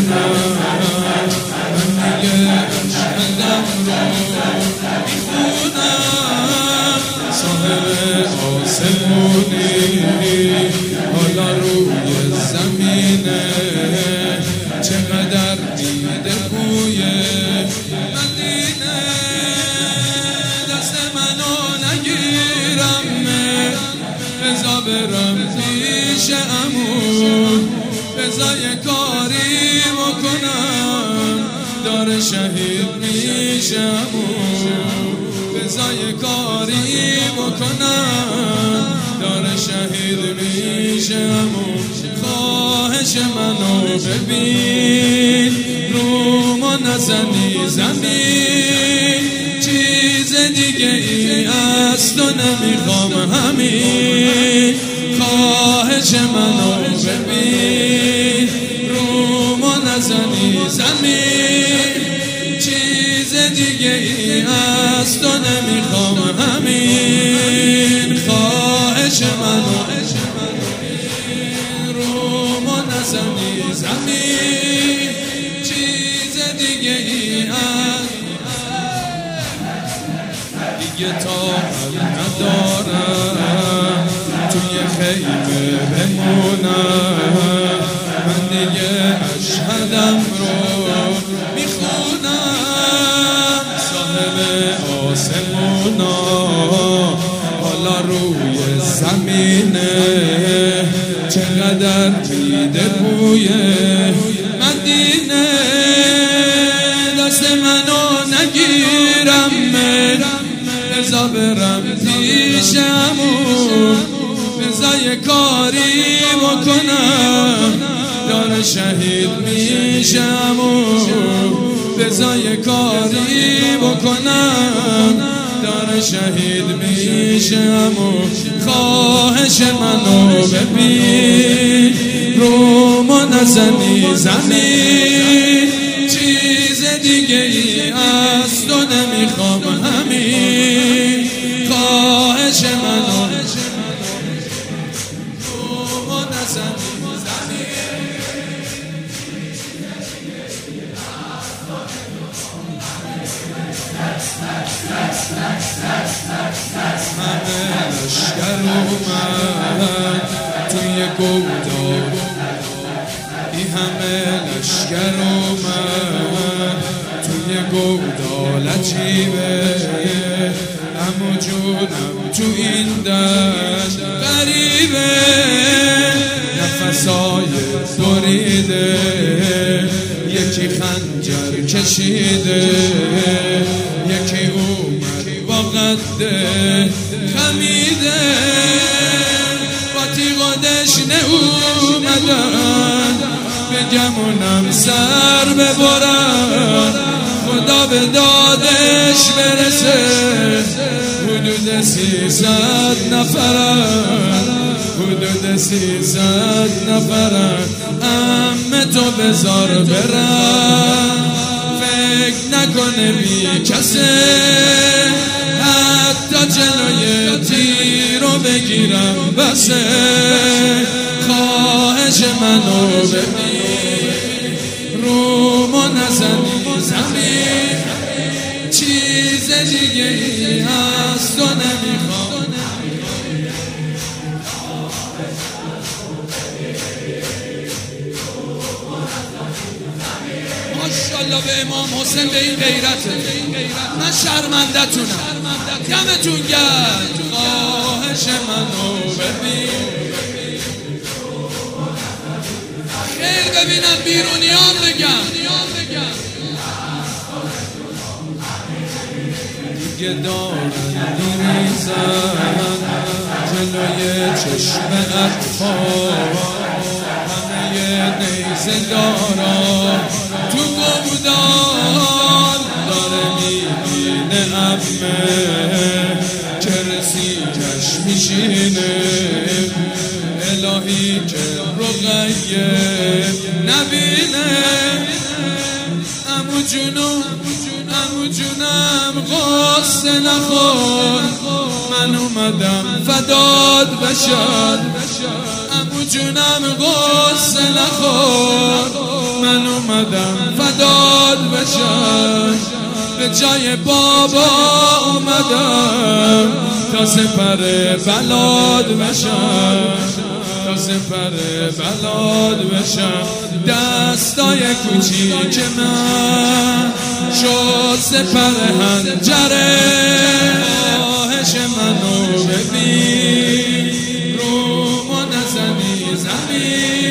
من دیگه اشهدم رو میخونم. صاحب آسمونی حالا روی زمینه، چقدر دیده بوی مدینه. دست منو نگیرم بزا برم پیش عمو، بزا یه کاری بکنم داره شهید میشه عمو، بزا یه کاری بکنم داره شهید میشه عمو. خواهش منو ببین رومو نزنی زمین، چیز دیگه ای از تو نمیخوام همین. خواهش منو ببین رومو نزنی زمین، چیز دیگه ای از تو نمیخوام همین. خواهش منو رومو نزنی زمین، چیز دیگه ای از دیگه طاقت ندارم توی خیمه بمونم. من دیگه اشهدم رو میخونم. صاحب آسمونا حالا روی زمینه، چقدر میده بوی مدینه. دست منو نگیرم بزا برم پیش عمو، بزا یه کاری بکنم داره شهید میشه عمو، بزا یه کاری بکنم داره شهید میشه عمو. خواهش منو ببین رومو نزنی زمین، چیز دیگه ای از تو نمیخوام همین. خواهش منو رومو نزنی زمین، همه لشکر اومد توی گودال، این همه لشکر اومد توی گودال. عجیبه عمو جونم تو این دشت غریبه، نفسای بریده یکی خنجر کشیده، یکی اومد با قده خمیده. با تیغ و دشنه اومدن به گمونم سر ببرن، خدا به دادش برسه. حدود 300 نفرن، حدود 300 نفرن. عمه تو بذار برن، فکر نکنه بی کسه، حتی جلوی تیر رو بگیرم بسه. خواهش منو ببین رومو نزنی زمین، چیز دیگه ای از تو نمیخوام. ماشاءالله به امام حسین، به این غیرته. من شرمنده تونم، دمتون گرم. خواهش منو ببین خیر ببینم بیرونیان بگم. دیگه دارن میریزن جلوی چشم اطفال، همه نیزه دارا تو گودال. داره میبینه عمه که رسیدش میشینه، الهی که رقیه نبینه. عمو جونم غصه نخور، من اومدم فداد بشد. عمو جونم غصه نخور، من اومدم فداد بشم، به جای بابا اومدم تا سپر بلاد بشم، تا سپر بلاد بشم. دستای کوچیک من شد سپر حنجره، خواهش منو ببین رومو نزنی زمین،